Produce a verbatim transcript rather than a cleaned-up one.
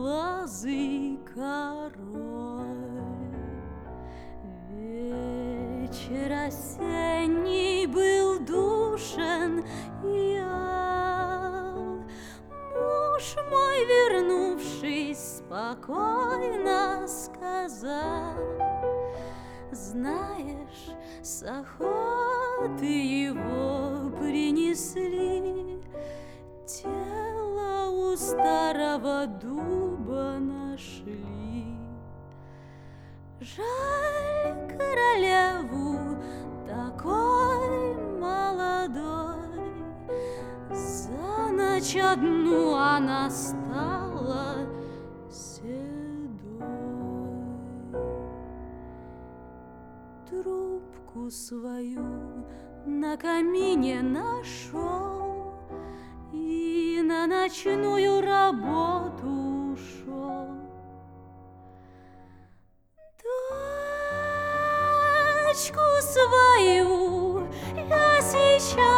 голубоглазый король. Вечер осенний был душен и ял. Муж мой, вернувшись, спокойно сказал: знаешь, с охоты его принесли, тело у старого дуба нашли. Жаль королеву такой молодой, за ночь одну она стала седой. Трубку свою на камине нашел и на ночную работу ушел. Дочку свою я сейчас